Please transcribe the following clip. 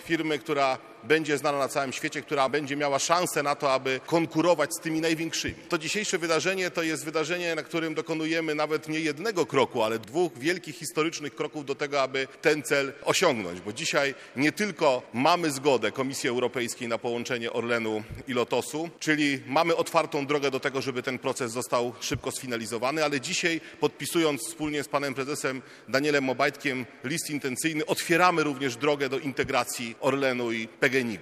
firmy, która będzie znana na całym świecie, która będzie miała szansę na to, aby konkurować z tymi największymi. To dzisiejsze wydarzenie to jest wydarzenie, na którym dokonujemy nawet nie jednego kroku, ale 2 wielkich historycznych kroków do tego, aby ten cel osiągnąć. Bo dzisiaj nie tylko mamy zgodę Komisji Europejskiej na połączenie Orlenu i Lotosu, czyli mamy otwartą drogę do tego, żeby ten proces został szybko sfinalizowany, ale dzisiaj podpisując wspólnie z panem prezesem Danielem Obajtkiem list intencyjny, otwieramy również drogę do integracji Orlenu i PGNiG-u.